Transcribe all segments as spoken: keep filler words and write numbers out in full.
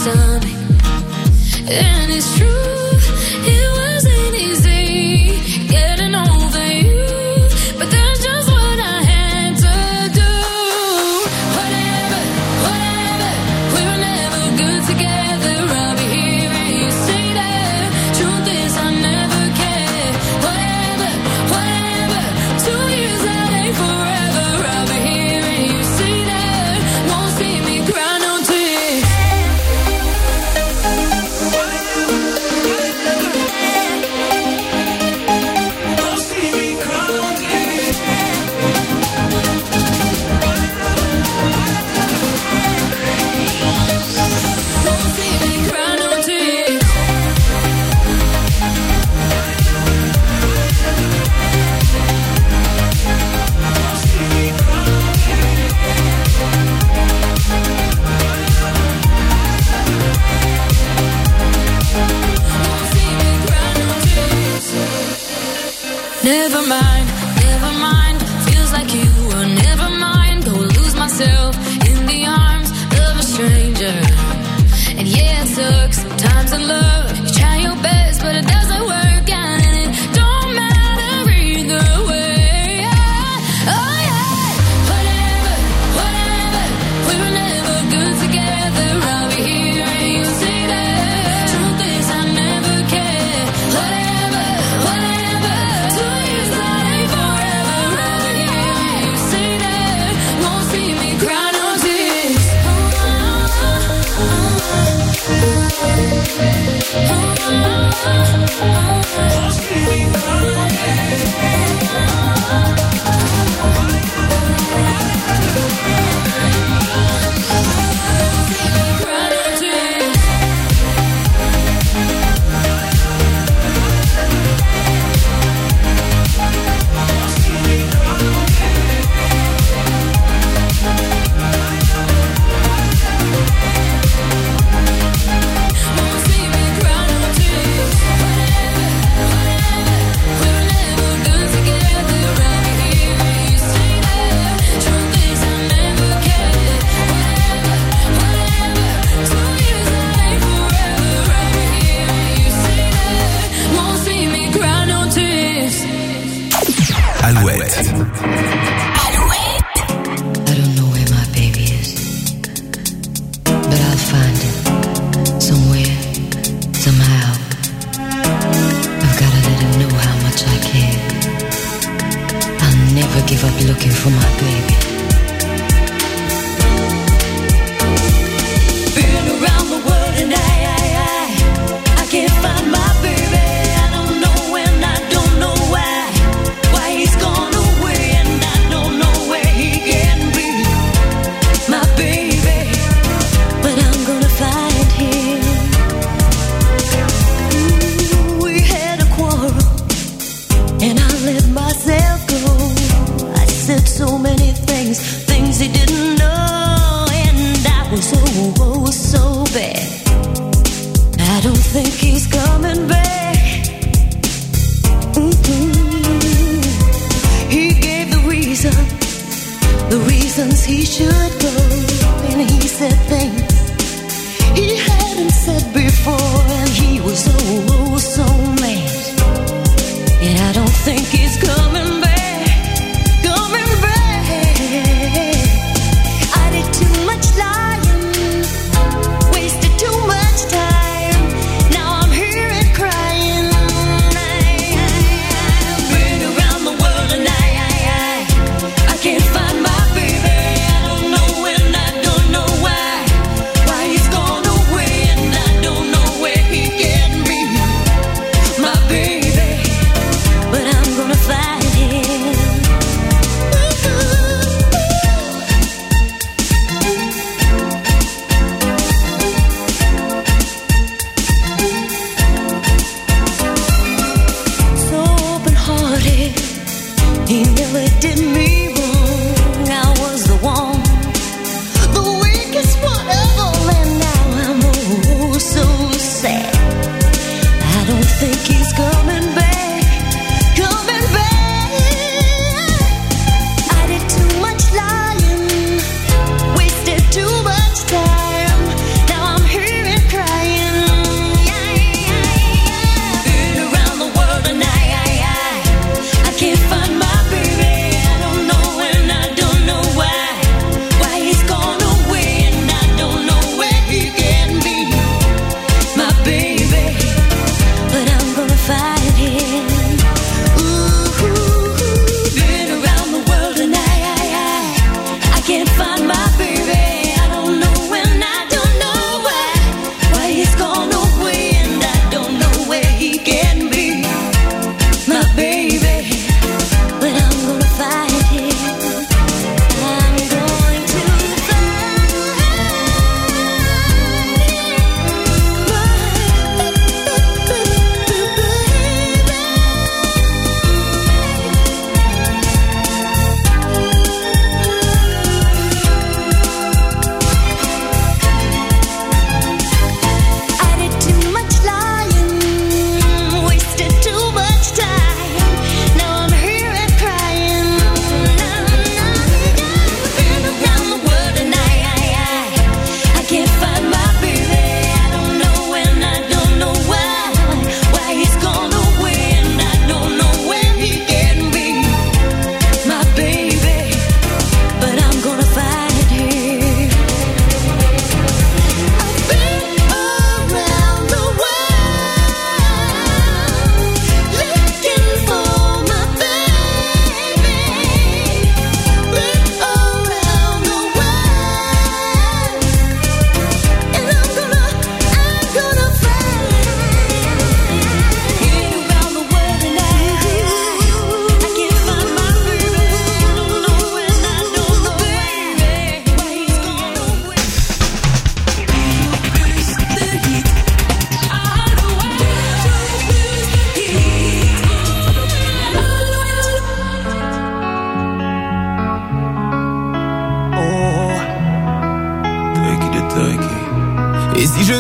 stomach. And it's true, it wasn't easy getting over you, but that's just what I had to do. Whatever, whatever, we were never good together. I'll be here and you say that. Truth is I never cared. Whatever, whatever, two years that ain't forever. I'll be here and you say that. Won't see me cry no tears. Never mind, never mind. Feels like you were never mind. Go lose myself in the arms of a stranger. And yeah, it sucks sometimes in love. You try your best, but it doesn't work out, and it don't matter either way. Oh yeah, whatever, whatever. We were never good together. I'll be here and you say that. Truth is I never cared. Whatever, whatever. Two years that ain't forever. I'll be here and you say that. Won't see me cry no tears. Alouette. Alouette. I don't know where my baby is, but I'll find it somewhere, somehow. I've gotta let him know how much I care. I'll never give up looking for my baby. Been around the world and I, I, I, I can't find my baby. I don't know when, I don't know why. Why he's gone away and I don't know where he can be. My baby, but I'm gonna find him. Ooh, we had a quarrel and I let myself go. I said so many things, things he didn't know, and I was oh, oh so bad. I don't think he's coming back. Mm-hmm. He gave the reason, the reasons he should go, and he said things he hadn't said before, and he was oh, oh so mad. And I don't think he's coming back, coming back. I did too much lying, wasted too much time. Now I'm here and crying. I've been around the world and I, I, I, I can't find my baby. I don't know when, I don't know why. Why he's gone away and I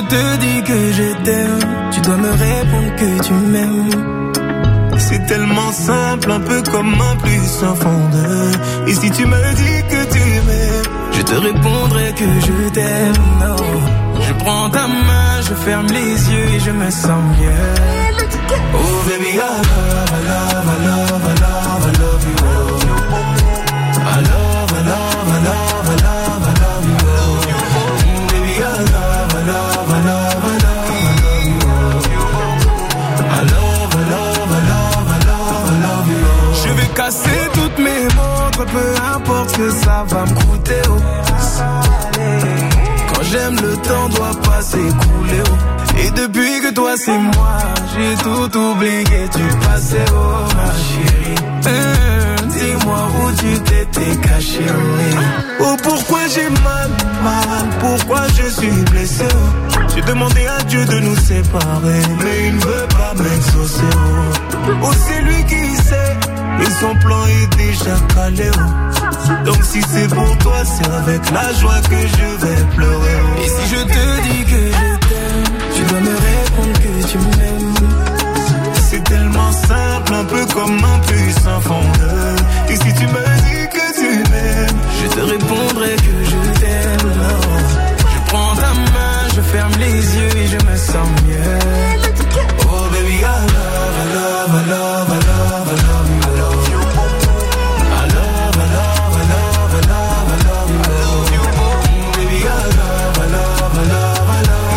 te dis que je t'aime, tu dois me répondre que tu m'aimes. C'est tellement simple, un peu comme un plus un fondeur. Et si tu me dis que tu m'aimes, je te répondrai que je t'aime. No. Je prends ta main, je ferme les yeux et je me sens mieux. Oh baby, I love, I love, I love, I love, I love you. I love, I love, I love, I love, I love you. Baby, I love, I love, I love, I love, I love you. I love, I love, I love, I love, I love you. Je vais casser toutes mes montres, peu importe ce que ça va me coûter. Oh. Quand j'aime, le temps doit pas s'écouler. Oh. Et depuis que toi c'est moi, j'ai tout oublié, tu passais, oh ma chérie. Hum, dis-moi où tu t'étais caché, oh. Oh pourquoi j'ai mal, mal, pourquoi je suis blessé, oh. J'ai demandé à Dieu de nous séparer, mais il ne veut pas m'exaucer, oh. Oh c'est lui qui sait, et son plan est déjà calé, oh. Donc si c'est pour toi, c'est avec la joie que je vais pleurer, oh. Et si je te dis que je t'aime, tu dois me répondre que tu m'aimes. C'est tellement simple, un peu comme un puissant fondeur. Et si tu me dis que tu m'aimes, je te répondrai que je t'aime. Non. Je prends ta main, je ferme les yeux et je me sens mieux. Oh baby, I love, I love, I love, I love, I love you. I love, I love, I love, I love, I love you. Baby, I love, I love, I love, I love.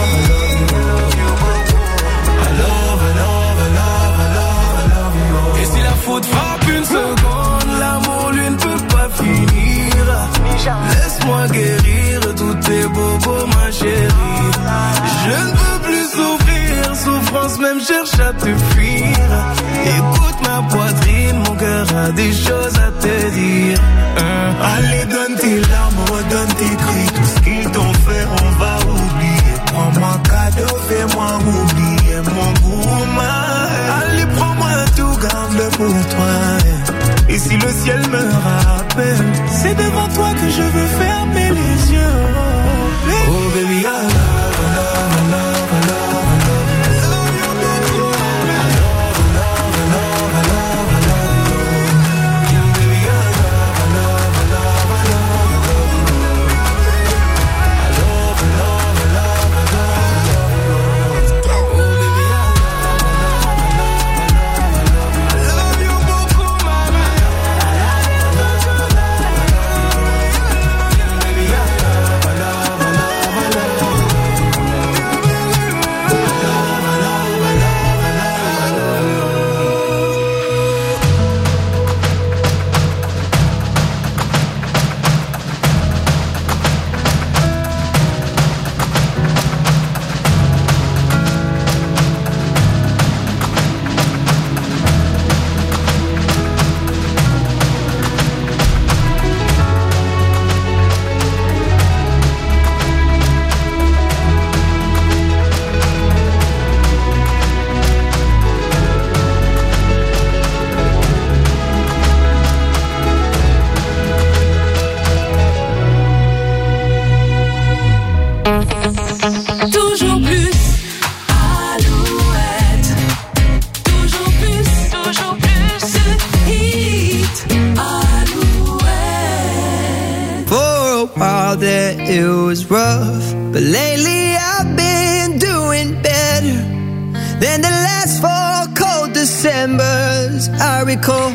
Faute frappe une seconde, l'amour lui ne peut pas finir. Laisse-moi guérir tous tes bobos, ma chérie. Je ne peux plus souffrir, souffrance même cherche à te fuir. Écoute ma poitrine, mon cœur a des choses à te dire. Hein? Allez, donne tes larmes, redonne tes cris, tout ce qu'ils t'ont fait, on va oublier. Prends-moi cadeau, fais-moi oublier mon goût, ma. Allez, prends-moi tout, garde-le pour toi. Et si le ciel me rappelle, c'est devant toi que je veux fermer les yeux. Oh baby, I love, I love, I love, I love, I love you. I love, I love, I love, I love, I love you. Baby, I love, I love, I love, I love, I love you. I love, I love, I love, I love, I love you. Oh baby, I love, I love, I love, I love, I love you. I love you beaucoup, mama. I love, I love, I love, I love you. Baby, I love, I love, I love, I love you. Toujours plus, Alouette. Toujours plus, toujours plus, hit, Alouette. For a while there it was rough, but lately I've been doing better than the last four cold Decembers I recall.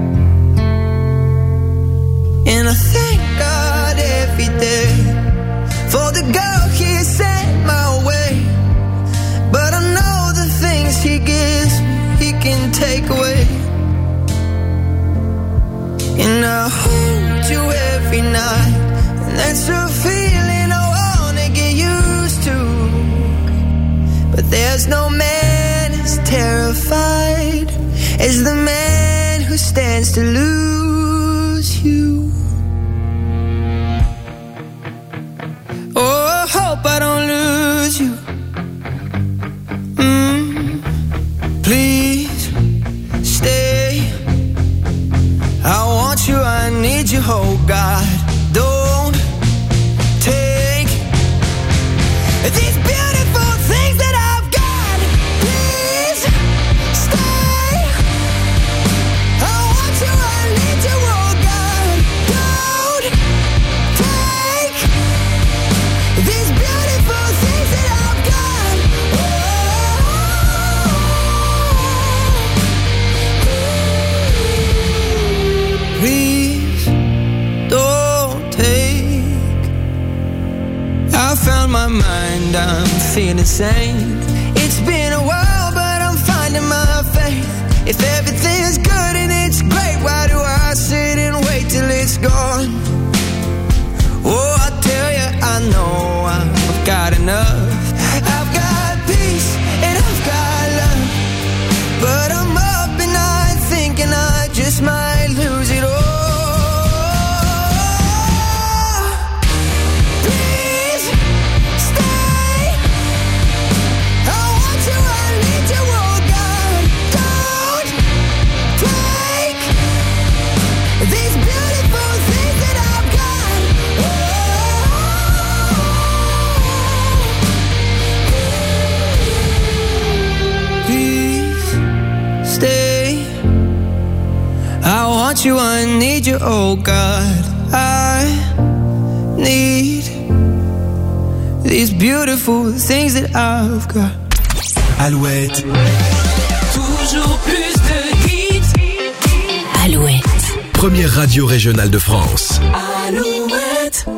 And I thank God every day for the girl he sent my way. But I know the things he gives me, he can take away. And I hold you every night, and that's a feeling I wanna get used to. But there's no man as terrified as the man who stands to lose you. Oh, I hope I don't lose you. Mm, please stay. I want you, I need you, oh God. Don't take these beautiful insane. It's been a while, but I'm finding my faith. If everything's good and it's great, why do I sit and wait till it's gone? Oh, I tell you, I know I've got enough. I've got peace and I've got love, but I'm up at night thinking I just might lose it all. You, I need you, oh God, I need these beautiful things that I've got. Alouette. Toujours plus de hits. Alouette. Première radio régionale de France. Alouette.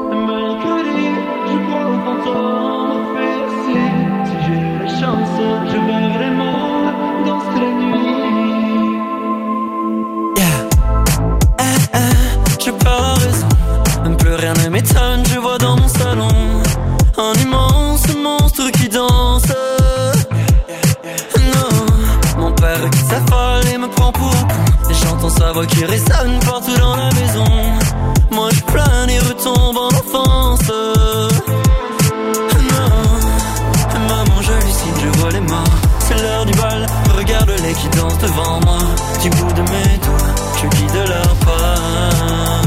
Rien ne m'étonne, je vois dans mon salon un immense monstre qui danse. Non, mon père qui s'affole et me prend pour un con, et j'entends sa voix qui résonne partout dans la maison. Moi je plane et retombe en enfance. Non, maman j'hallucine, je vois les morts. C'est l'heure du bal, regarde-les qui dansent devant moi. Du bout de mes doigts, je guide leur pas.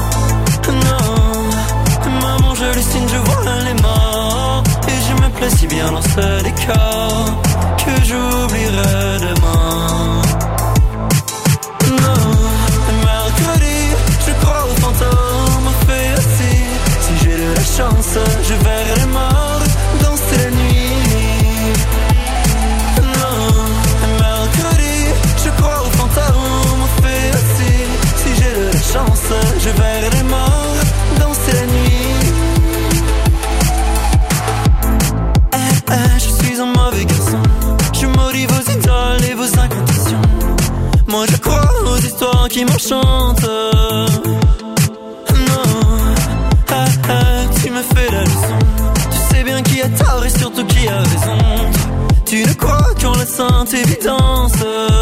J'hallucine, je vois les morts, et je me plais si bien dans ce décor que j'oublierai demain. Non, mercredi, je crois aux fantômes, on fait aussi. Si j'ai de la chance, je verrai les morts danser la nuit. Non, mercredi, je crois aux fantômes, on fait aussi. Si j'ai de la chance, je verrai les morts danser la nuit. Je suis un mauvais garçon, je maudis vos idoles et vos incantations. Moi je crois aux histoires qui m'enchantent. Non, ah, ah, tu me fais la leçon. Tu sais bien qui a tort et surtout qui a raison. Tu ne crois qu'en la sainte évidence.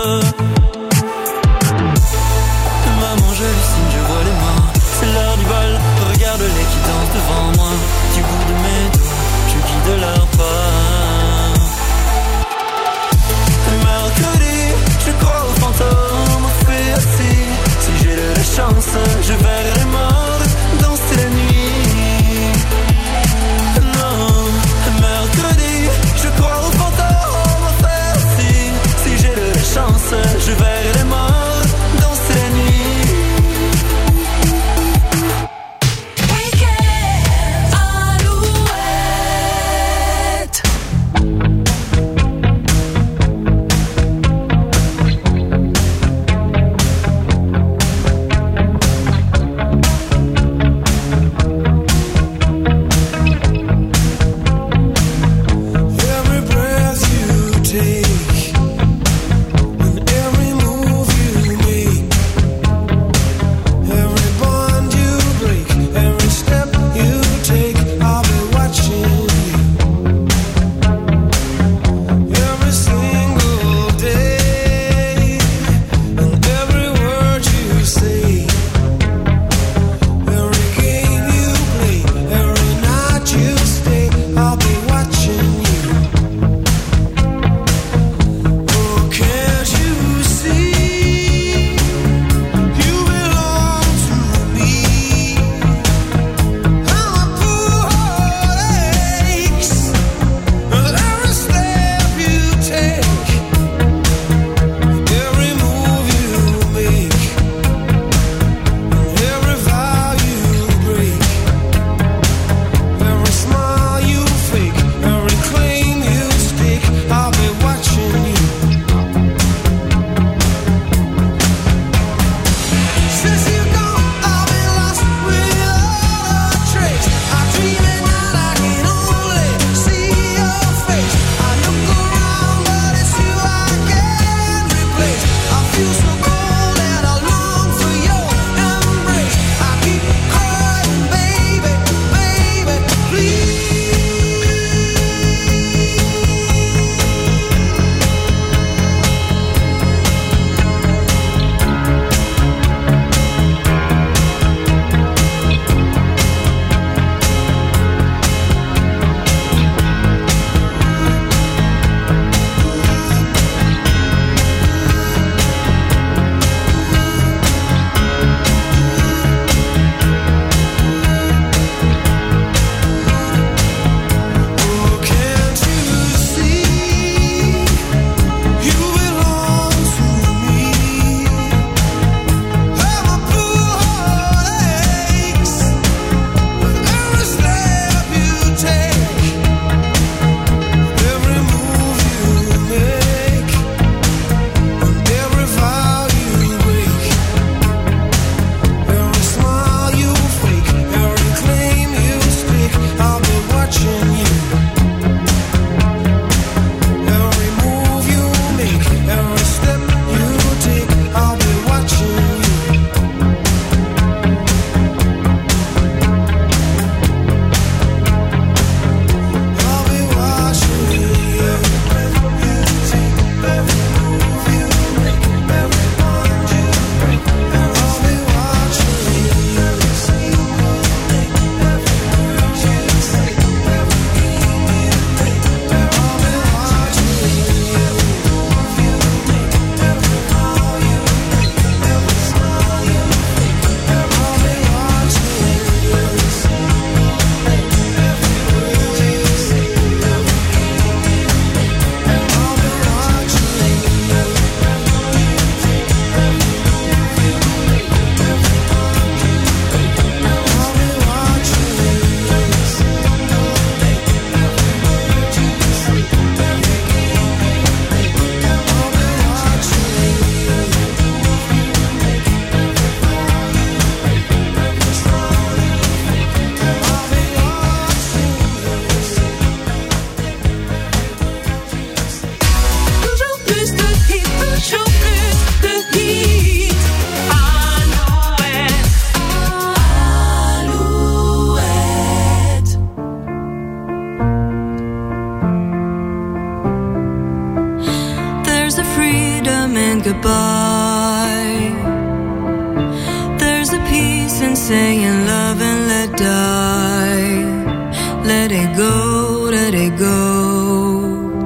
Maman j'hallucine, je vois les morts. C'est l'heure du bal, regarde-les qui dansent devant moi. Du bout de mes doigts, je guide leur pas. Mercredi, je crois aux fantômes, on fait assis. Si j'ai de la chance, je verrai les morts danser la nuit. Non, mercredi, je crois aux fantômes, on fait assis. Si j'ai de la chance, je saying goodbye. There's a peace in saying love and let die. Let it go, let it go.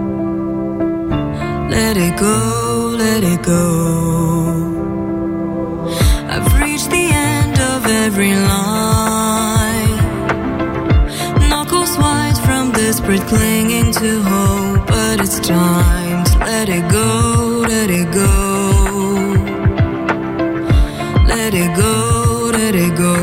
Let it go, let it go. I've reached the end of every line. Knuckles white from desperate clinging to hope. But it's time to let it go, let it go. Let it go, let it go.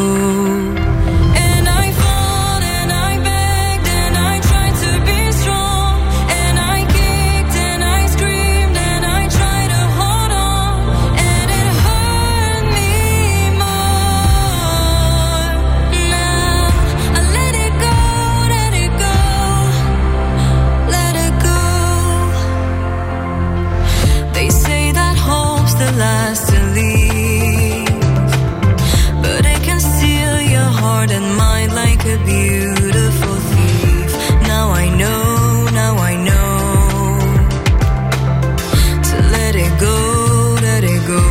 Last to leave, but it can steal your heart and mind like a beautiful thief. Now I know, now I know to let it go, let it go.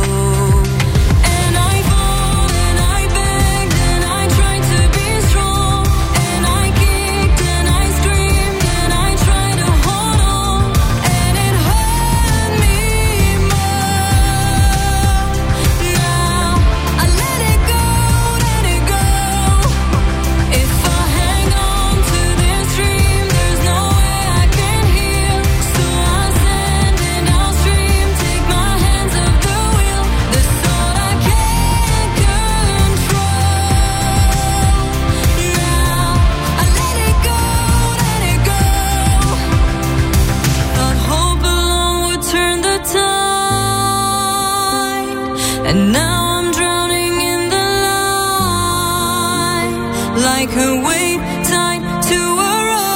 And now I'm drowning in the light, like a wave tied to a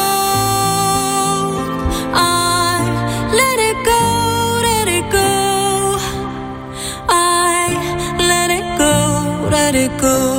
rope. I let it go, let it go. I let it go, let it go.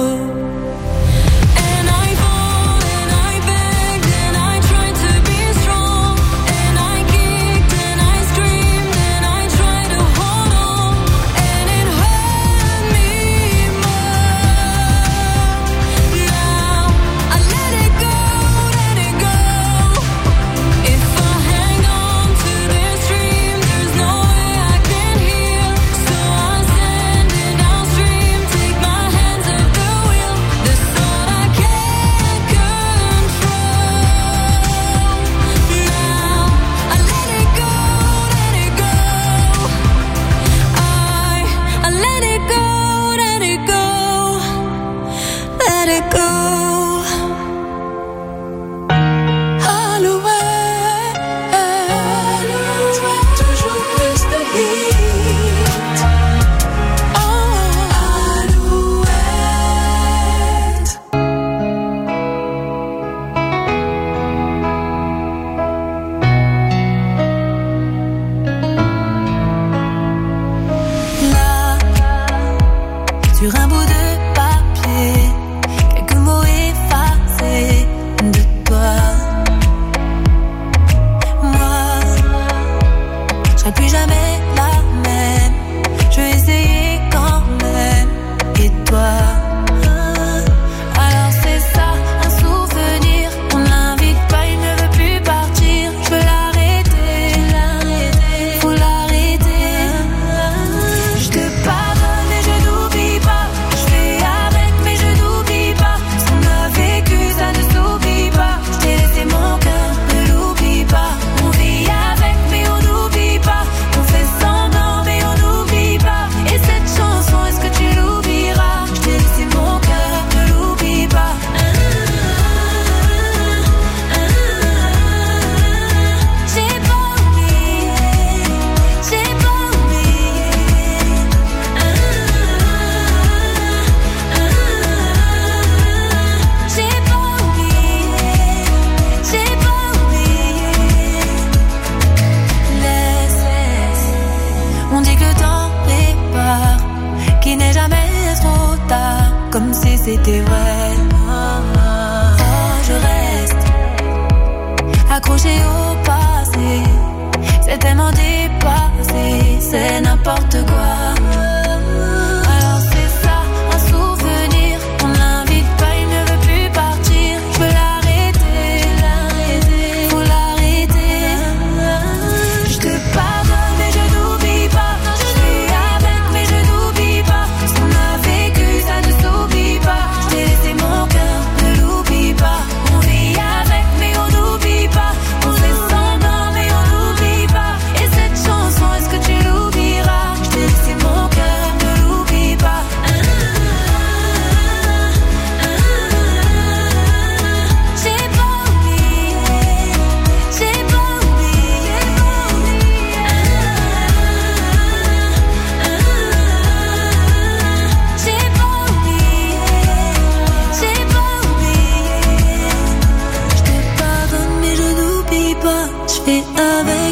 C'était vrai. Oh, je reste accrochée au passé. C'est tellement dépassé. C'est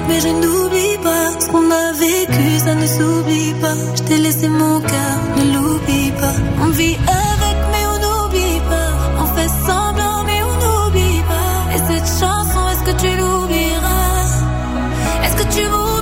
mais je n'oublie pas. Ce qu'on a vécu, ça ne s'oublie pas. Je t'ai laissé mon cœur, ne l'oublie pas. On vit avec, mais on n'oublie pas. On fait semblant, mais on n'oublie pas. Et cette chanson, est-ce que tu l'oublieras? Est-ce que tu m'oublieras?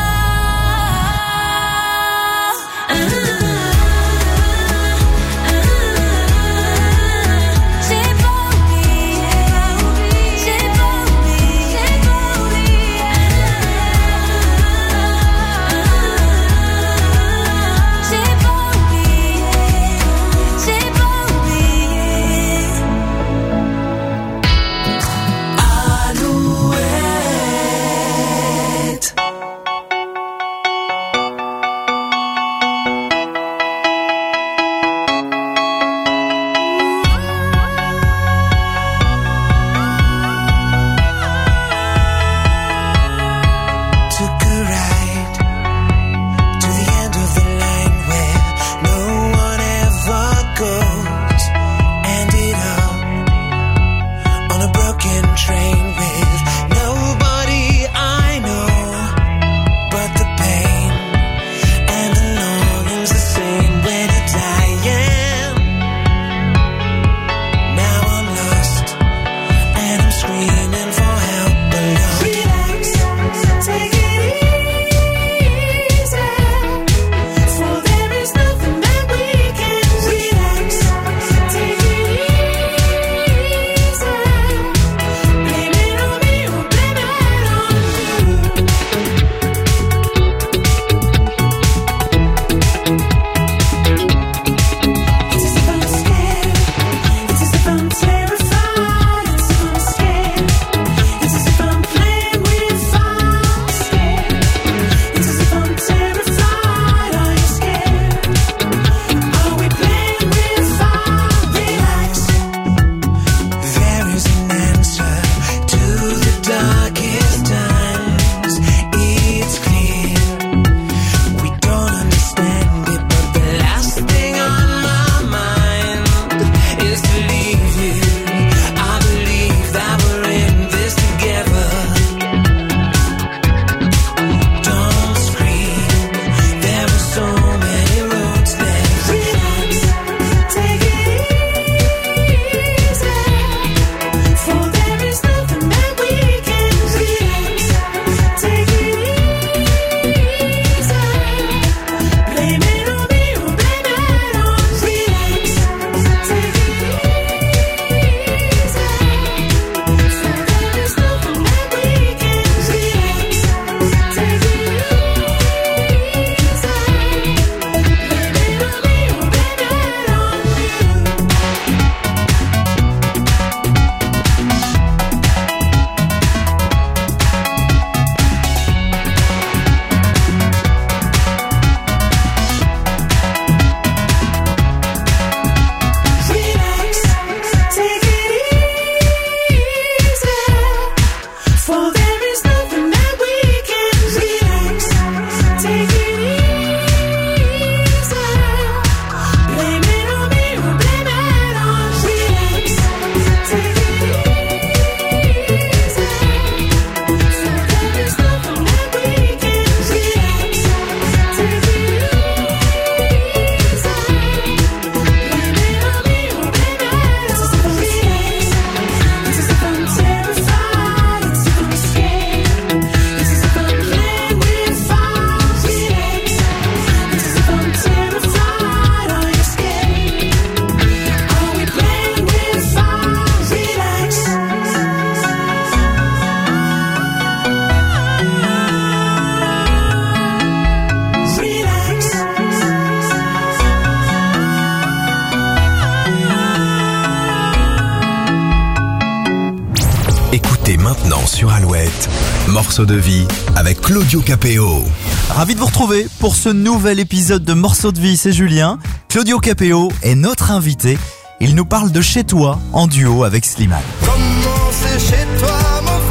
Maintenant sur Alouette, Morceau de vie avec Claudio Capéo. Ravi de vous retrouver pour ce nouvel épisode de Morceau de vie, c'est Julien. Claudio Capéo est notre invité. Il nous parle de Chez toi en duo avec Slimane. Comment c'est chez toi mon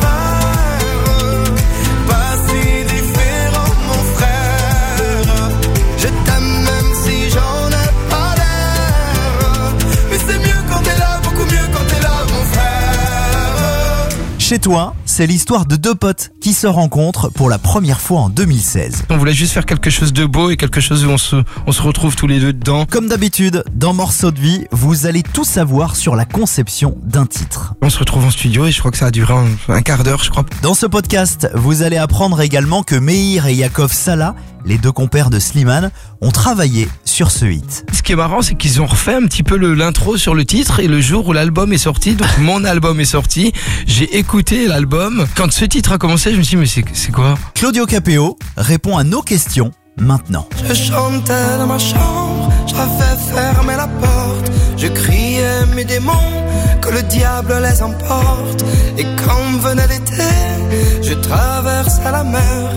frère? Pas si différent mon frère. Je t'aime même si j'en ai pas l'air. Mais c'est mieux quand t'es là, beaucoup mieux quand t'es là mon frère. Chez toi, c'est l'histoire de deux potes qui se rencontrent pour la première fois en deux mille seize. On voulait juste faire quelque chose de beau et quelque chose où on se, on se retrouve tous les deux dedans. Comme d'habitude, dans Morceaux de vie, vous allez tout savoir sur la conception d'un titre. On se retrouve en studio et je crois que ça a duré un, un quart d'heure, je crois. Dans ce podcast, vous allez apprendre également que Meir et Yaakov Salah, les deux compères de Slimane, ont travaillé sur ce hit. Ce qui est marrant, c'est qu'ils ont refait un petit peu le, l'intro sur le titre et le jour où l'album est sorti, donc mon album est sorti, j'ai écouté l'album. Quand ce titre a commencé, je me suis dit mais c'est, c'est quoi ? Claudio Capéo répond à nos questions maintenant. Je chantais dans ma chambre, j'avais fermé la porte, je criais mes démons, que le diable les emporte. Et quand venait l'été, je traversais la mer,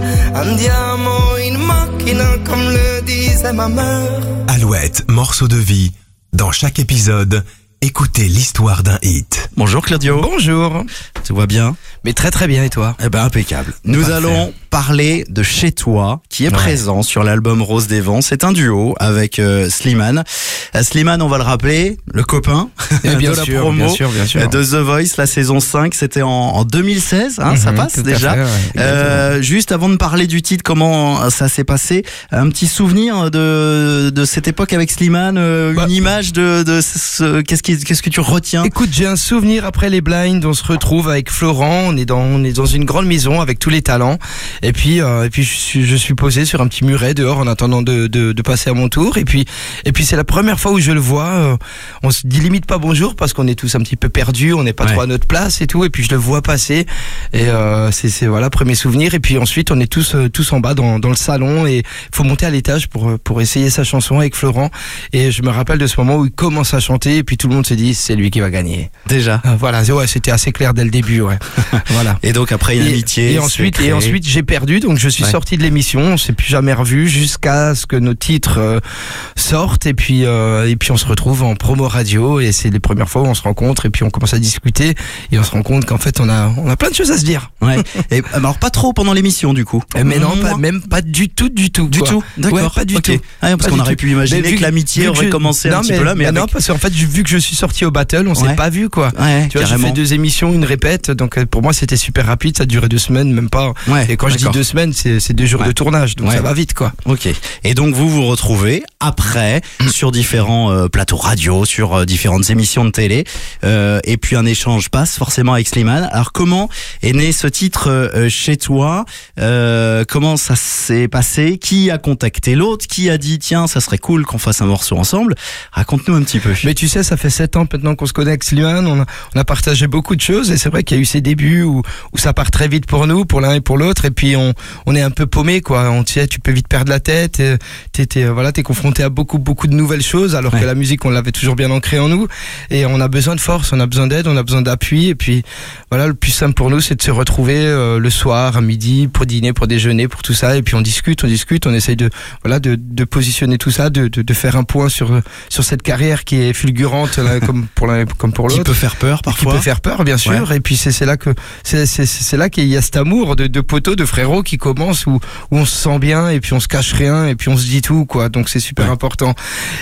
andiamo in macchina, comme le disait ma mère. Alouette, morceaux de vie. Dans chaque épisode, écoutez l'histoire d'un hit. Bonjour Claudio. Bonjour. Tout va bien ? Mais très très bien, et toi ? Eh ben impeccable. Nous Parfait. allons parler de Chez toi, qui est Ouais. présent sur l'album Rose des Vents. C'est un duo avec euh, Slimane. Euh, Slimane, on va le rappeler, le copain Et bien de la sûr, promo bien sûr, bien sûr. de The Voice, la saison cinq. C'était en, en deux mille seize, hein, ça Mhm, passe tout à déjà. fait, ouais, Euh, juste avant de parler du titre, comment ça s'est passé, un petit souvenir de de cette époque avec Slimane, euh, Bah. une image de, de ce, qu'est-ce qui, qu'est-ce que tu retiens? Écoute, j'ai un souvenir après les blinds, on se retrouve avec Florent, on est dans, on est dans une grande maison avec tous les talents, et puis, euh, et puis je suis, je suis posé sur un petit muret dehors en attendant de, de, de passer à mon tour, et puis, et puis c'est la première fois où je le vois, euh, on se dit limite pas bonjour parce qu'on est tous un petit peu perdus, on n'est pas Ouais. trop à notre place et tout, et puis je le vois passer, et euh, c'est, c'est voilà, premier souvenir, et puis ensuite on est tous, euh, tous en bas dans, dans le salon, et il faut monter à l'étage pour, pour essayer sa chanson avec Florent, et je me rappelle de ce moment où il commence à chanter, et puis tout le monde se dit c'est lui qui va gagner. Déjà. Euh, Voilà, ouais, c'était assez clair dès le début, ouais. Voilà. Et donc après une Et, amitié. et s'est ensuite, créée. et ensuite j'ai perdu, donc je suis Ouais. sorti de l'émission, on s'est plus jamais revu jusqu'à ce que nos titres euh, sortent, et puis euh, et puis on se retrouve en promo radio, et c'est les premières fois où on se rencontre, et puis on commence à discuter, et on se rend compte qu'en fait on a on a plein de choses à se dire. Ouais. Et alors pas trop pendant l'émission du coup. Eh, Mais non, Mmh. pas, même pas du tout, du tout. Du quoi. tout, d'accord. Ouais, pas du ok. tout. Ah, parce Pas qu'on du aurait tout. pu imaginer Mais vu que l'amitié vu aurait je- commencé un non, petit mais, peu là, mais, mais non, avec... parce qu'en fait, vu que je suis sorti au battle, on Ouais. s'est pas vu, quoi. Ouais, Tu vois, j'ai carrément. fait deux émissions, une répète, donc euh, pour moi c'était super rapide, ça a duré deux semaines, même pas. Ouais, Et quand je dis d'accord. deux semaines, c'est, c'est deux jours Ouais. de tournage, donc Ouais. ça va vite, quoi. Ok. Et donc vous vous retrouvez après sur différents euh, plateaux radio, sur euh, différentes émissions de télé, euh, et puis un échange passe forcément avec Slimane. Alors comment est né ce titre euh, Chez toi? euh, Comment ça s'est passé? Qui a contacté l'autre? Qui a dit tiens ça serait cool qu'on fasse un morceau ensemble? Raconte-nous un petit peu. Mais tu sais, ça fait sept ans maintenant qu'on se connaît avec Slimane, on a, on a partagé beaucoup de choses, et c'est vrai qu'il y a eu ces débuts où, où ça part très vite pour nous, pour l'un et pour l'autre, et puis on, on est un peu paumé, quoi. On, tu sais, tu peux vite perdre la tête, et t'es, t'es, voilà, t'es confronté à beaucoup, beaucoup de nouvelles choses, alors Ouais. que la musique, on l'avait toujours bien ancrée en nous, et on a besoin de force, on a besoin d'aide, on a besoin d'appui, et puis voilà, le plus simple pour nous, c'est de se retrouver euh, le soir, à midi, pour dîner, pour déjeuner, pour tout ça, et puis on discute, on discute, on essaye de, voilà, de, de positionner tout ça, de, de, de faire un point sur, sur cette carrière qui est fulgurante, là, comme pour l'un comme pour Qui l'autre. peut faire peur parfois. Qui peut faire peur, bien sûr. Et puis c'est, c'est là que c'est, c'est, c'est là qu'il y a cet amour de, de poteaux, de frérots qui commence, où, où on se sent bien, et puis on se cache rien, et puis on se dit tout, quoi. Donc c'est super Ouais. important.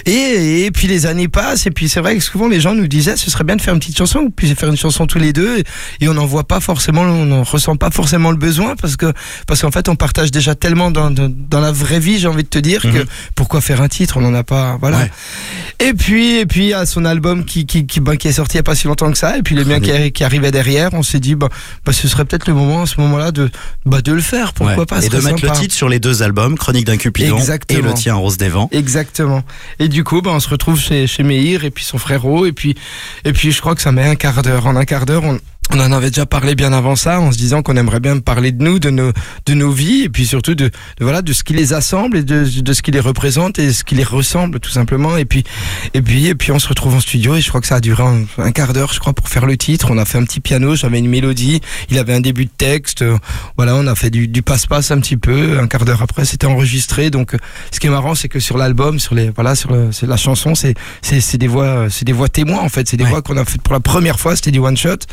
Et, et puis les années passent, et puis c'est vrai que souvent les gens nous disaient ce serait bien de faire une petite chanson, ou puis faire une chanson tous les deux, et, et on n'en voit pas forcément, on n'en ressent pas forcément le besoin, parce que parce qu'en fait on partage déjà tellement dans, dans, dans la vraie vie, j'ai envie de te dire, Mhm. que pourquoi faire un titre, on n'en a pas, voilà. Ouais. Et puis, et puis, il y a son album qui, qui, qui, bah, qui est sorti il y a pas si longtemps que ça, et puis les miens qui, arri- qui arrivaient derrière, on s'est dit, bah, bah, ce serait peut-être le moment, à ce moment-là, de, bah, de le faire, pourquoi Ouais. pas, ce Et de serait mettre sympa. le titre sur les deux albums, Chronique d'un Cupidon Exactement. et le tien Rose des Vents. Exactement. Et du coup, bah, on se retrouve chez, chez Meir, et puis son frérot, et puis, et puis, je crois que ça met un quart d'heure. En un quart d'heure, on, on en avait déjà parlé bien avant ça, en se disant qu'on aimerait bien parler de nous, de nos, de nos vies, et puis surtout de, de voilà, de ce qui les assemble, et de, de ce qui les représente, et ce qui les ressemble, tout simplement. Et puis, et puis, et puis, on se retrouve en studio, et je crois que ça a duré un, un quart d'heure, je crois, pour faire le titre. On a fait un petit piano, j'avais une mélodie, il avait un début de texte, euh, voilà, on a fait du, du passe-passe un petit peu. Un quart d'heure après, c'était enregistré. Donc, euh, ce qui est marrant, c'est que sur l'album, sur les, voilà, sur le, c'est la chanson, c'est, c'est, c'est des voix, c'est des voix témoins, en fait. C'est des Ouais. voix qu'on a faites pour la première fois, c'était du one shot.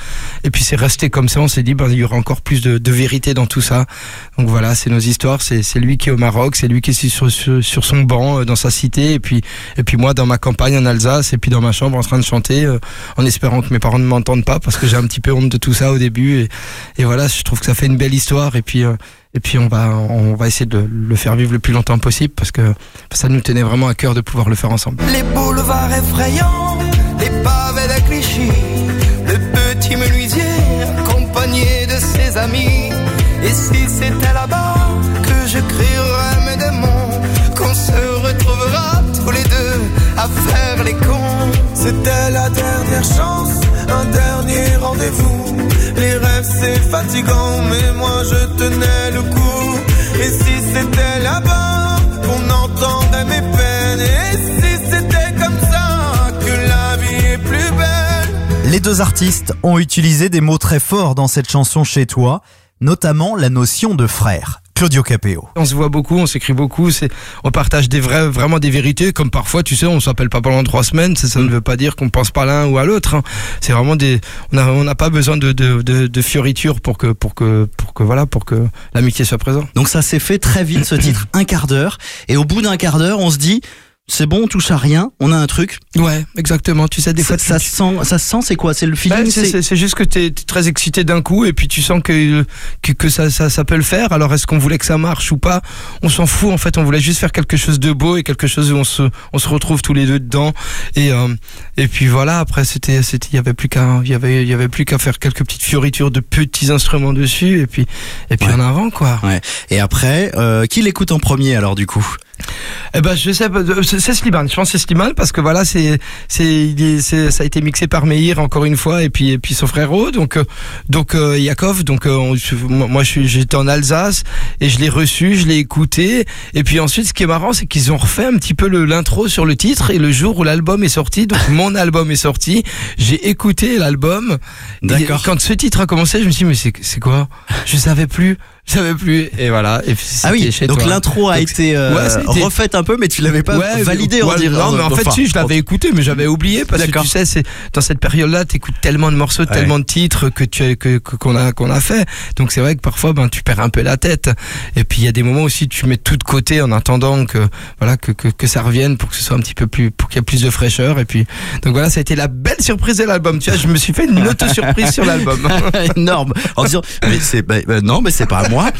et puis c'est resté comme ça. On s'est dit, ben, il y aura encore plus de, de vérité dans tout ça. Donc voilà, c'est nos histoires. C'est, c'est lui qui est au Maroc, c'est lui qui est sur, sur, sur son banc euh, dans sa cité, et puis, et puis moi dans ma campagne en Alsace, et puis dans ma chambre en train de chanter, euh, en espérant que mes parents ne m'entendent pas, parce que j'ai un petit peu honte de tout ça au début. Et, et voilà, je trouve que ça fait une belle histoire. Et puis, euh, et puis on va, on va essayer de le faire vivre le plus longtemps possible, parce que ça nous tenait vraiment à cœur de pouvoir le faire ensemble. Les boulevards effrayants, les pavés de Clichy, le petit menuisier accompagné de ses amis. Et si c'était là-bas que je crierais mes démons, qu'on se retrouvera tous les deux à faire les cons. C'était la dernière chance, un dernier rendez-vous. Les rêves c'est fatigant, mais moi je tenais le coup. Et si c'était là-bas qu'on entendait mes peines, et si c'était comme ça que la vie est plus belle. Les deux artistes ont utilisé des mots très forts dans cette chanson Chez toi, notamment la notion de frère. Claudio Capéo. On se voit beaucoup, on s'écrit beaucoup, c'est, on partage des vrais, vraiment des vérités, comme parfois, tu sais, on s'appelle pas pendant trois semaines, ça, ça ne veut pas dire qu'on pense pas l'un ou à l'autre, hein. C'est vraiment des, on a, on n'a pas besoin de, de, de, de fioritures pour que, pour que, pour que, voilà, pour que l'amitié soit présente. Donc ça s'est fait très vite, ce titre, un quart d'heure, et au bout d'un quart d'heure, on se dit, c'est bon, on touche à rien, on a un truc. Ouais, exactement. Tu sais, des fois, ça, ça tu... sent, ça sent, c'est quoi? C'est le feeling. Ben, c'est, c'est, c'est juste que t'es, t'es très excité d'un coup, et puis tu sens que que, que ça, ça, ça peut le faire. Alors, est-ce qu'on voulait que ça marche ou pas? On s'en fout. En fait, on voulait juste faire quelque chose de beau et quelque chose où on se, on se retrouve tous les deux dedans. Et euh, et puis voilà. Après, c'était, c'était, il y avait plus qu'à, il y avait, il y avait plus qu'à faire quelques petites fioritures de petits instruments dessus, et puis et puis ouais. En avant, quoi. Ouais. Et après, euh, qui l'écoute en premier alors du coup? Eh ben je sais pas, c'est, c'est Slimane. Je pense que c'est Slimane parce que voilà, c'est c'est, il est, c'est ça a été mixé par Meir encore une fois, et puis et puis son frérot, donc donc euh, Yakov, donc euh, on, moi je suis j'étais en Alsace et je l'ai reçu, je l'ai écouté, et puis ensuite ce qui est marrant c'est qu'ils ont refait un petit peu le, l'intro sur le titre, et le jour où l'album est sorti, donc mon album est sorti, j'ai écouté l'album. D'accord. Et quand ce titre a commencé, je me suis dit mais c'est c'est quoi? Je savais plus. Je savais plus, et voilà. Et ah oui, chez donc toi. l'intro a donc, été euh, ouais, refaite un peu, mais tu l'avais pas ouais, validé, ouais, on dirait. Non, mais en fait, enfin, si, je l'avais écouté, mais j'avais oublié, parce D'accord. que tu sais, c'est, dans cette période-là, t'écoutes tellement de morceaux, ouais. tellement de titres que tu, que, que, qu'on a, qu'on a fait. Donc c'est vrai que parfois, ben, tu perds un peu la tête. Et puis il y a des moments aussi, tu mets tout de côté en attendant que, voilà, que, que, que ça revienne pour que ce soit un petit peu plus, pour qu'il y ait plus de fraîcheur. Et puis, donc voilà, ça a été la belle surprise de l'album. Tu vois, je me suis fait une auto-surprise sur l'album. Énorme. En disant, mais c'est, bah, bah, non, mais c'est pas à moi.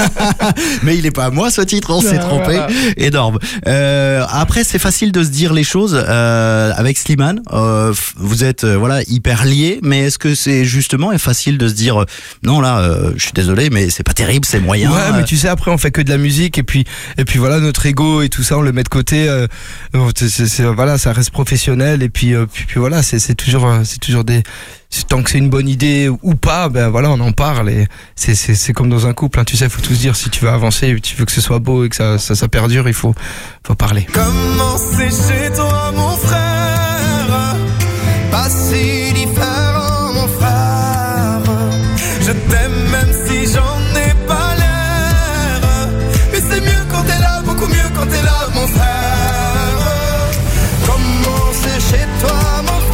Mais il est pas à moi ce titre, on s'est trompé. Voilà. Énorme. Euh, après, c'est facile de se dire les choses euh, avec Slimane. Euh, vous êtes euh, voilà hyper liés, mais est-ce que c'est justement facile de se dire euh, non là, euh, je suis désolé, mais c'est pas terrible, c'est moyen. Ouais, mais tu sais, après on fait que de la musique, et puis et puis voilà, notre ego et tout ça, on le met de côté. Euh, c'est, c'est, c'est, voilà, ça reste professionnel, et puis euh, puis, puis voilà, c'est, c'est toujours c'est toujours des tant que c'est une bonne idée ou pas, ben voilà, on en parle, et c'est c'est c'est comme dans un couple, hein, tu sais, faut tout se dire, si tu veux avancer, tu veux que ce soit beau et que ça ça, ça perdure, il faut faut parler. Comment c'est chez toi mon frère, pas si différent mon frère, je t'aime même si j'en ai pas l'air, mais c'est mieux quand t'es là, beaucoup mieux quand t'es là mon frère. Comment c'est chez toi mon frère,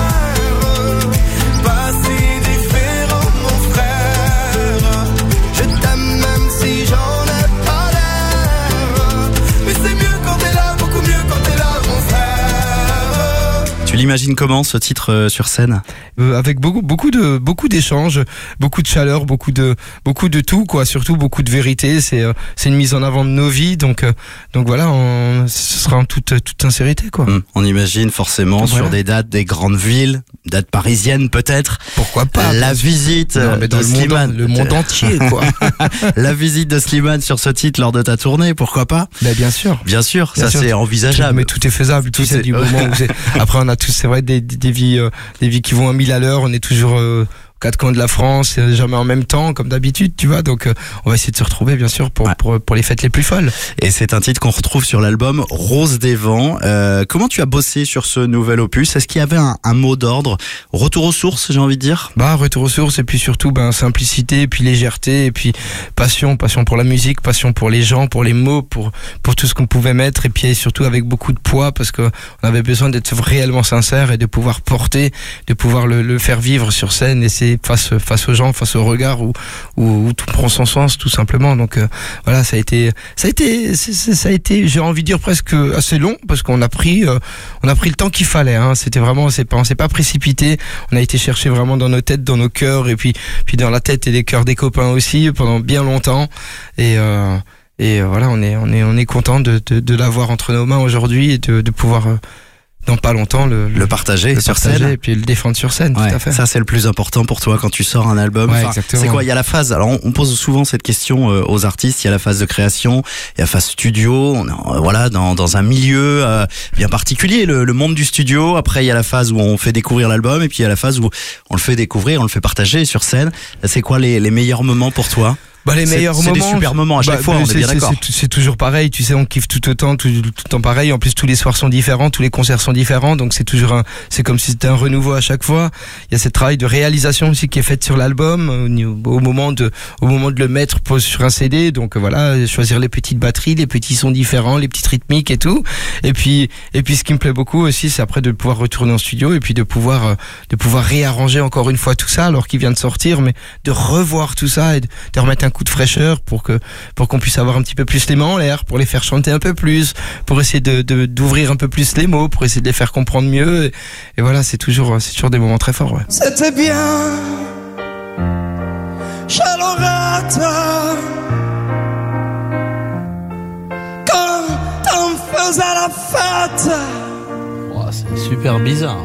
tu l'imagines comment ce titre euh, sur scène? euh, Avec beaucoup, beaucoup de, beaucoup d'échanges, beaucoup de chaleur, beaucoup de, beaucoup de tout, quoi. Surtout beaucoup de vérité. C'est, euh, c'est une mise en avant de nos vies, donc, euh, donc voilà, on, ce sera en toute, toute sincérité, quoi. Mmh, on imagine forcément voilà. Sur des dates des grandes villes, dates parisiennes peut-être. Pourquoi pas? La visite non, mais de le Slimane, monde, le monde entier, quoi. La visite de Slimane sur ce titre lors de ta tournée, pourquoi pas? Ben bien sûr, bien sûr, bien ça sûr. C'est envisageable. Mais tout est faisable, tout, tout c'est du moment où c'est. Après, on a tous, c'est vrai, des, des vies, euh, des vies qui vont à mille à l'heure. On est toujours euh, quatre coins de la France, jamais en même temps, comme d'habitude, tu vois. Donc, euh, on va essayer de se retrouver, bien sûr, pour, ouais. pour, pour les fêtes les plus folles. Et c'est un titre qu'on retrouve sur l'album Rose des Vents. Euh, comment tu as bossé sur ce nouvel opus? Est-ce qu'il y avait un, un mot d'ordre? Retour aux sources, j'ai envie de dire. Bah, retour aux sources, et puis surtout, ben, simplicité, et puis légèreté, et puis passion, passion pour la musique, passion pour les gens, pour les mots, pour, pour tout ce qu'on pouvait mettre, et puis surtout avec beaucoup de poids, parce que on avait besoin d'être réellement sincère et de pouvoir porter, de pouvoir le, le faire vivre sur scène, et c'est s'adapter face face aux gens, face au regard où où, où tout prend son sens tout simplement. Donc euh, voilà, ça a été ça a été c'est, c'est, ça a été j'ai envie de dire presque assez long parce qu'on a pris euh, on a pris le temps qu'il fallait. Hein. C'était vraiment c'est pas on s'est pas précipité. On a été chercher vraiment dans nos têtes, dans nos cœurs et puis puis dans la tête et les cœurs des copains aussi pendant bien longtemps et euh, et voilà, on est on est on est content de de, de l'avoir entre nos mains aujourd'hui et de de pouvoir euh, dans pas longtemps le, le, le partager le sur partager scène et puis le défendre sur scène. Ouais, tout à fait. ça c'est le plus important pour toi quand tu sors un album. Ouais, enfin, exactement. C'est quoi, il y a la phase, alors on, on pose souvent cette question euh, aux artistes, il y a la phase de création, il y a la phase studio, on est euh, voilà dans dans un milieu euh, bien particulier, le, le monde du studio. Après il y a la phase où on fait découvrir l'album et puis il y a la phase où on le fait découvrir, on le fait partager sur scène. C'est quoi les les meilleurs moments pour toi? Bah les meilleurs c'est, moments, c'est des super moments à chaque bah, fois, on est bien d'accord. C'est, c'est toujours pareil, tu sais, on kiffe tout autant, tout, tout le temps pareil. En plus, tous les soirs sont différents, tous les concerts sont différents, donc c'est toujours un, c'est comme si c'était un renouveau à chaque fois. Il y a ce travail de réalisation aussi qui est fait sur l'album au, au moment de, au moment de le mettre sur un C D. Donc voilà, choisir les petites batteries, les petits sons différents, les petites rythmiques et tout. Et puis, et puis ce qui me plaît beaucoup aussi, c'est après de pouvoir retourner en studio et puis de pouvoir, de pouvoir réarranger encore une fois tout ça alors qu'il vient de sortir, mais de revoir tout ça et de, de remettre un coup de fraîcheur pour que pour qu'on puisse avoir un petit peu plus les mains en l'air, pour les faire chanter un peu plus, pour essayer de, de d'ouvrir un peu plus les mots, pour essayer de les faire comprendre mieux. Et, et voilà, c'est toujours c'est toujours des moments très forts. Ouais. C'était bien, Charlotte, quand on faisait la fête. Oh, c'est super bizarre.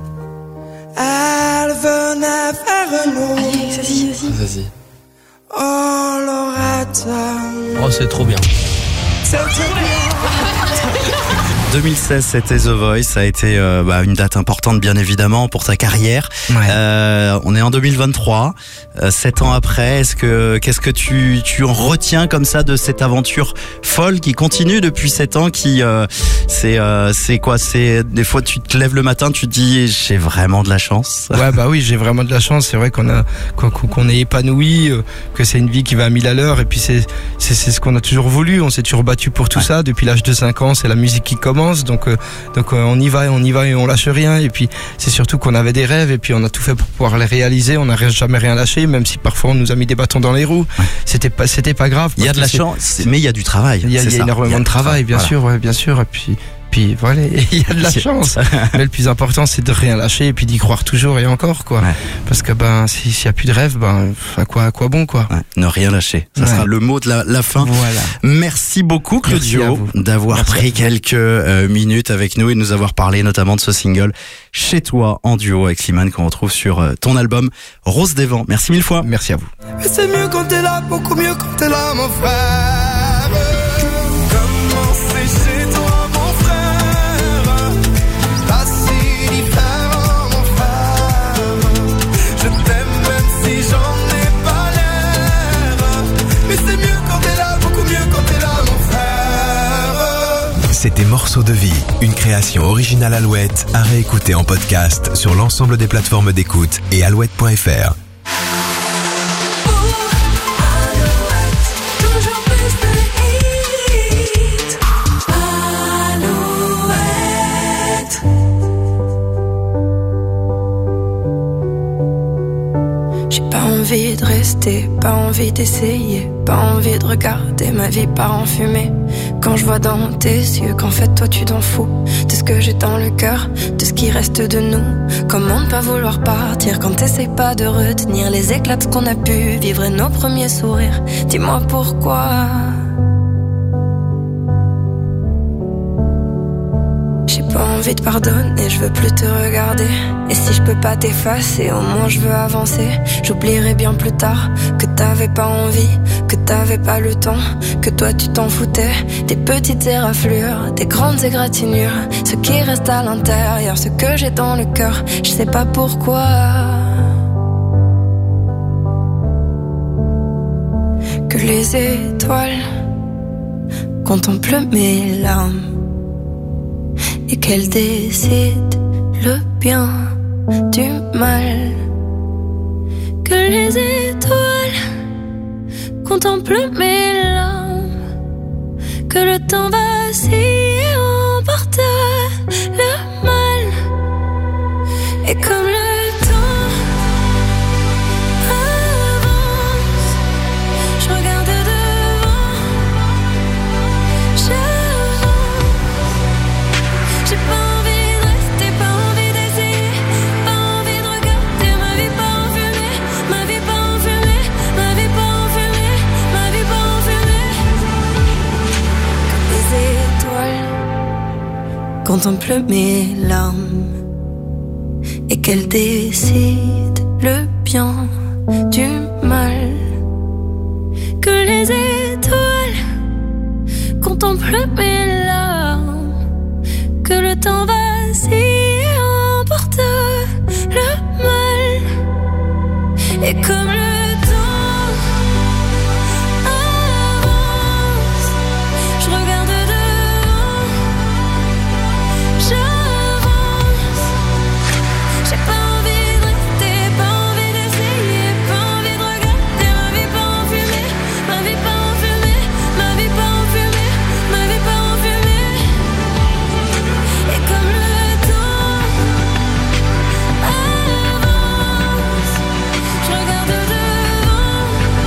Elle venait vers nous. Allez, vas-y, vas-y. Vas-y. Oh Lorette. Oh c'est trop bien. C'était bien. deux mille seize, c'était The Voice, ça a été euh, bah, une date importante bien évidemment pour ta carrière. Ouais. Euh, on est en deux mille vingt-trois, euh, sept ans après. Est-ce que qu'est-ce que tu tu en retiens comme ça de cette aventure folle qui continue depuis sept ans, qui euh, c'est euh, c'est quoi, c'est des fois tu te lèves le matin, tu te dis j'ai vraiment de la chance. Ouais bah oui, j'ai vraiment de la chance. C'est vrai qu'on a qu'on, qu'on est épanoui, euh, que c'est une vie qui va à mille à l'heure et puis c'est c'est c'est ce qu'on a toujours voulu. On s'est toujours battu pour tout ouais. ça depuis l'âge de cinq ans. C'est la musique qui commence. Donc, euh, donc euh, on y va, on y va et on lâche rien. Et puis c'est surtout qu'on avait des rêves et puis on a tout fait pour pouvoir les réaliser. On n'a jamais rien lâché, même si parfois on nous a mis des bâtons dans les roues. Ouais. C'était pas, c'était pas grave. Il y a de la chance, mais il y a du travail. Il y a, il y a énormément il y a de travail, bien voilà. sûr, ouais, bien sûr. Et puis. Puis voilà, il y a de la chance. Mais le plus important, c'est de rien lâcher et puis d'y croire toujours et encore, quoi. Ouais. Parce que ben, s'il n'y a plus de rêve, ben, à quoi, à quoi bon, quoi. Ouais, ne rien lâcher. Ça ouais. sera le mot de la, la fin. Voilà. Merci beaucoup, Claudio, Merci d'avoir Merci pris quelques euh, minutes avec nous et de nous avoir parlé notamment de ce single Chez toi en duo avec Slimane qu'on retrouve sur euh, ton album Rose des Vents. Merci mille fois. Merci à vous. Mais c'est mieux quand t'es là, beaucoup mieux quand t'es là, mon frère. Comment c'est chez toi? C'était Morceaux de vie, une création originale Alouette, à réécouter en podcast sur l'ensemble des plateformes d'écoute et alouette point f r. Pas envie de rester, pas envie d'essayer, pas envie de regarder ma vie part en fumée. Quand je vois dans tes yeux qu'en fait toi tu t'en fous de ce que j'ai dans le cœur, de ce qui reste de nous. Comment ne pas vouloir partir quand t'essayes pas de retenir les éclats de ce qu'on a pu vivre et nos premiers sourires. Dis-moi pourquoi. J'ai pas envie de pardonner, je veux plus te regarder. Et si je peux pas t'effacer, au moins je veux avancer. J'oublierai bien plus tard que t'avais pas envie, que t'avais pas le temps, que toi tu t'en foutais. Des petites éraflures, des grandes égratignures, ce qui reste à l'intérieur, ce que j'ai dans le cœur, je sais pas pourquoi. Que les étoiles contemplent mes larmes et qu'elle décide le bien du mal. Que les étoiles contemplent mes larmes, que le temps vacille et emporte le mal. Et comme le temps contemple mes larmes et qu'elle décide le bien du mal. Que les étoiles contemplent mes larmes, que le temps vacille et emporte le mal. Et comme le temps avance, je regarde devant, j'avance. J'ai pas envie de rester, pas envie d'essayer, pas envie de regarder ma vie pas en fumée, ma vie pas en fumée, ma vie pas en fumée, ma vie pas en fumée. Et comme le temps avance, je regarde devant,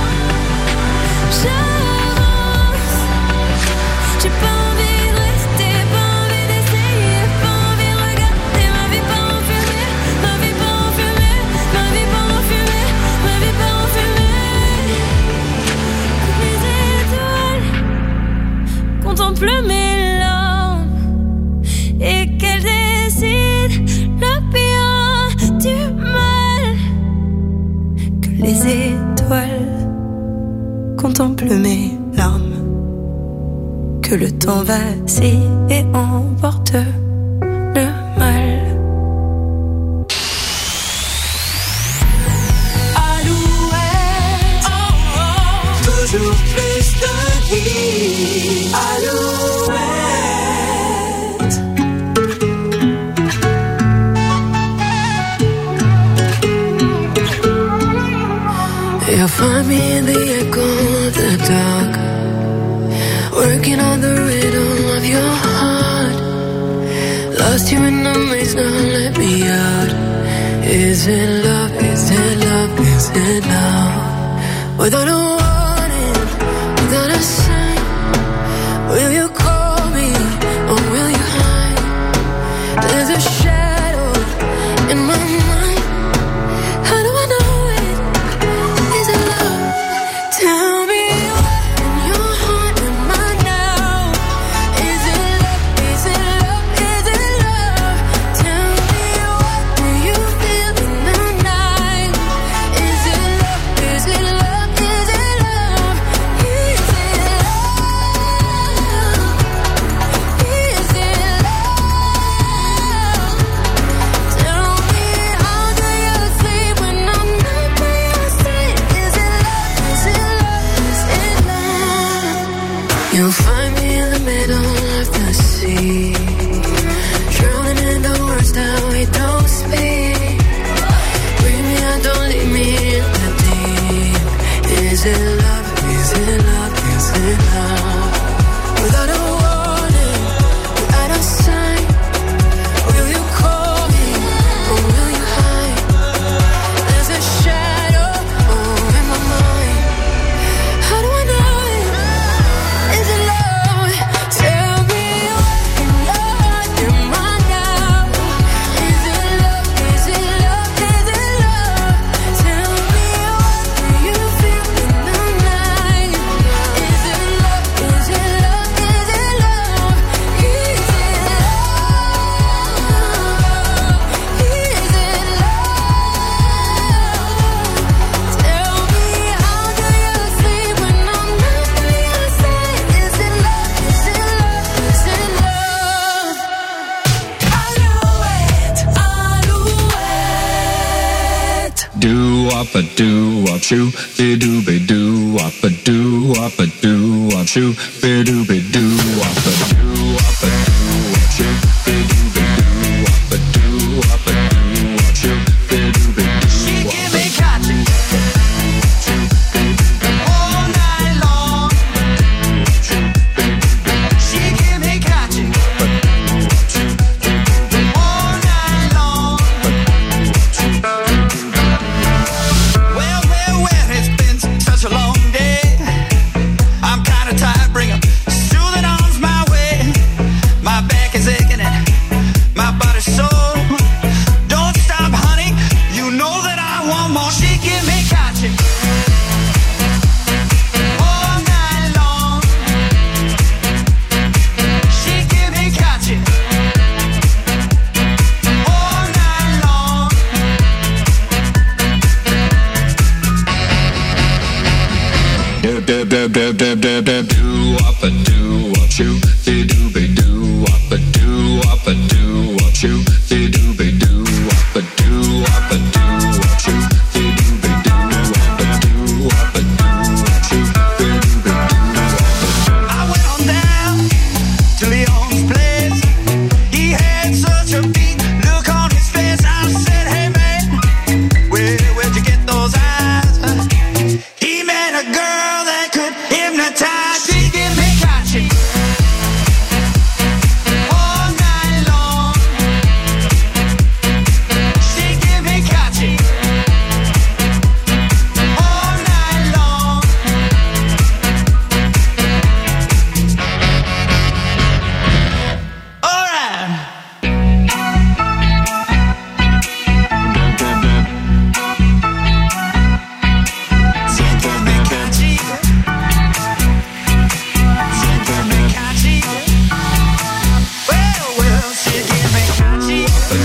j'avance. J'ai pas envie de rester, pas envie d'essayer, pas envie de regarder ma vie pas en fumée, ma vie pas en fumée, ma vie pas en fumée, ma vie pas en fumée. Les étoiles contemplent mes larmes et qu'elles décident le bien du mal. Que les étoiles contemplent mes larmes, que le temps vacille et emporte le mal. Alouette, oh, oh, toujours plus de vie. Alouette. You'll find me in the echo of the dark, working on the rhythm of your heart. Lost you in the maze, now let me out. Is it love, is it love, is it love? Without a warning, without a sign, will you call me or will you hide? There's a shadow in my mind. How do I know it? Is it love? Tell me what in your heart am I now? Is it love? Is it love? Is it love? Tell me what do you feel in the night? Is it love? Is it love? Is it love? Is it love? Is it love? Tell me how do you sleep when I'm not by your side? Is it love? Is it love? Is it love? You'll find me in the middle of the sea, drowning in the words that we don't speak. Bring me out, don't leave me in the deep. Is it love? Is it love? Is it love? Without a warning, without a sign, will you call me or will you hide? There's a shadow oh, in my mind. How do I know it? Is it love? Tell me what in your heart am I now? Is it love? Is it love? Is it love? Tell me what do you feel in the night? Is it love? Is it love? Is it love? Is it love? Is it love? Tell me how do you sleep when I'm not by your side? Is it love? Is it love? Is it love? Alouette, alouette. Do wop a do wop shoo, be do be do wop a do wop a do wop shoo, be do be do wop a do wop a do wop shoo, be do be do wop a do wop a do wop shoo, be do be do wop a do All night long, she give me catching. All night long. Well, well, well, it's been such a long day. I'm kinda tired, bring 'em soothing arms my way. dab dab dab dab dab do up a do up shoo be do be do up a do up a do up shoo be do be do up a do up a do up shoo be do be do up a do up a do up shoo be do be do. I went on down to Leon's place. He had such a big look on his face. I said, hey man, where where'd you get those eyes? He met a girl that could hypnotize. She give me catching all night long. She give me catching all night long. All right. She give me catchy. She give me catchy. Well, well, she give me catchy.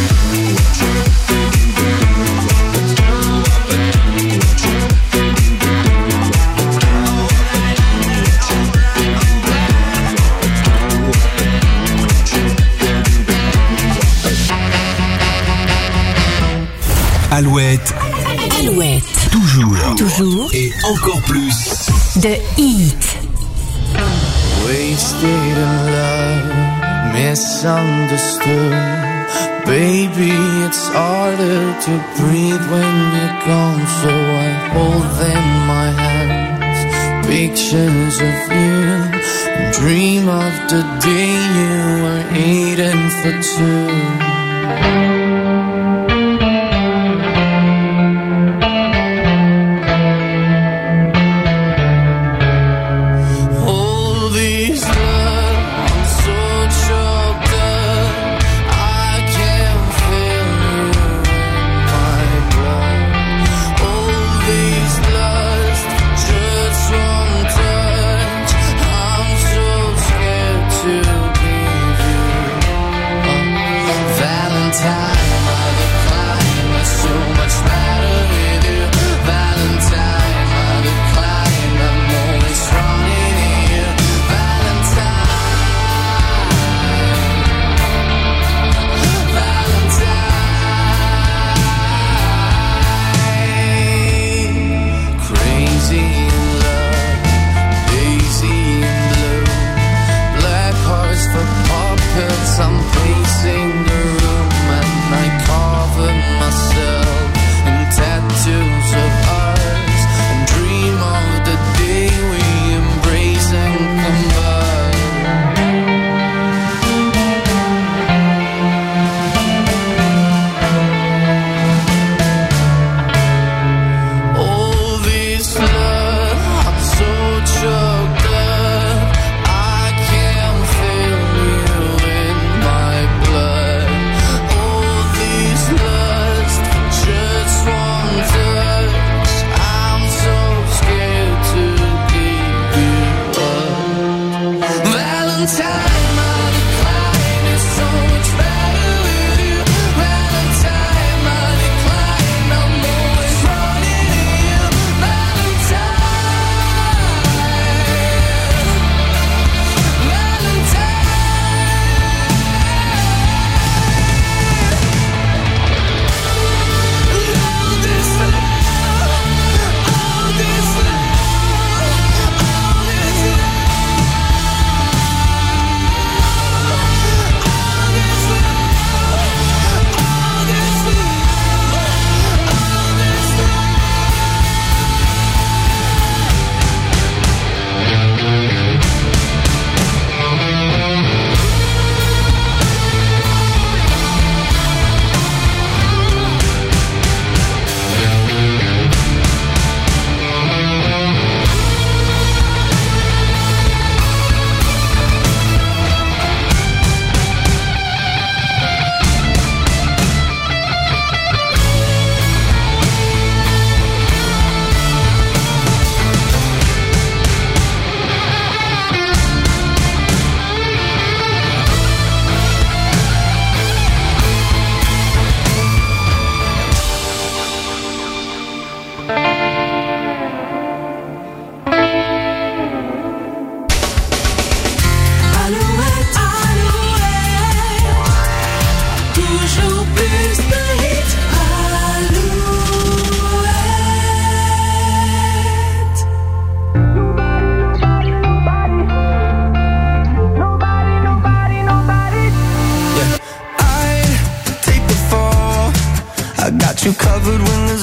Alouette, Alouette. toujours, Toujours. et encore plus. De hit. Wasted in love, misunderstood. Baby, it's harder to breathe when you're gone. So I hold in my hands pictures of you and dream of the day you were eating for two. All these love, I'm so choked up. I can feel you in my blood. All these lust, just one touch. I'm so scared to give you a Valentine.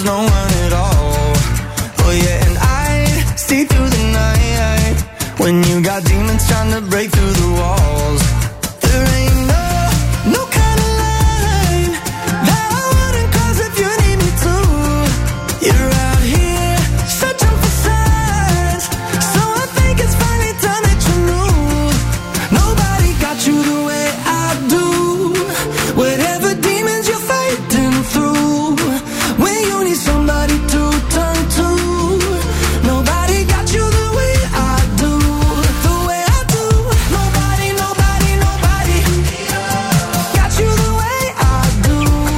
was no one at all. Oh yeah, and I'd see through the night when you got demons trying to break through the walls. There ain't no, no kind of line that I wouldn't cross if you need me to. You're out here searching for signs, so I think it's finally time that you knew. Nobody got you the way I do. Whatever demons you're fighting through, when you need somebody to turn to, nobody got you the way I do. The way I do. Nobody, nobody, nobody got you the way I do.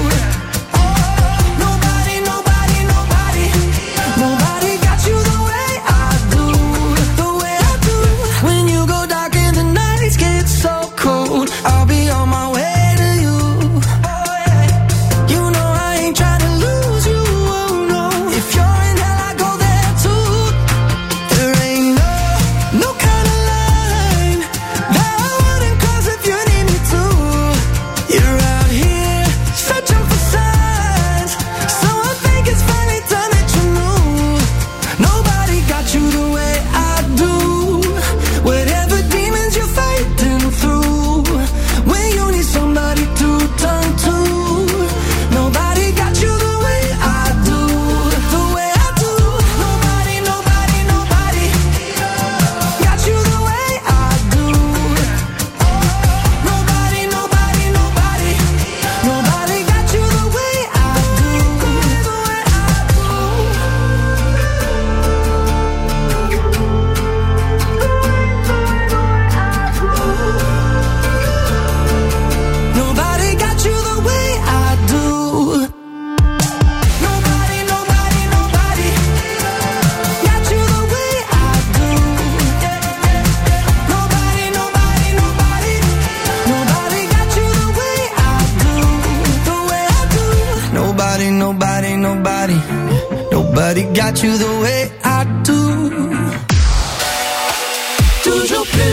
Nobody, nobody, nobody, nobody got you the way I do. The way I do. When you go dark and the nights get so cold, I'll be on my way. Nobody got you the way